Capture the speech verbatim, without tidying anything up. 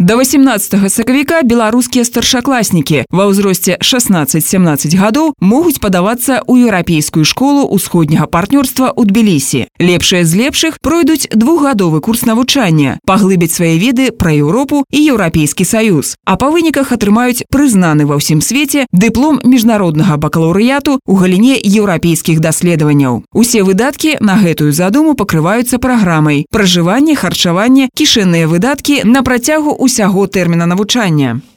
До восемнадцатага сакавіка беларускія старшакласнікі ва ўзросце шаснаццаць-сямнаццаць гадоў могуць падавацца ў еўрапейскую школу ўсходняга партнёрства ў Тбілісі. Лепшыя з лепшых пройдуць двухгадовы курс навучання, паглыбяць свае веды пра Еўропу і Еўрапейскі саюз, а па выніках атрымаюць прызнаны ва ўсім свеце дыплом міжнароднага бакалаўрыяту ў галіне еўрапейскіх даследаванняў. Усе выдаткі на гэтую задуму пакрываюцца праграмай: пражыванне, харчаванне, кішэнныя выдаткі на працягу усяго тэрміна навучання.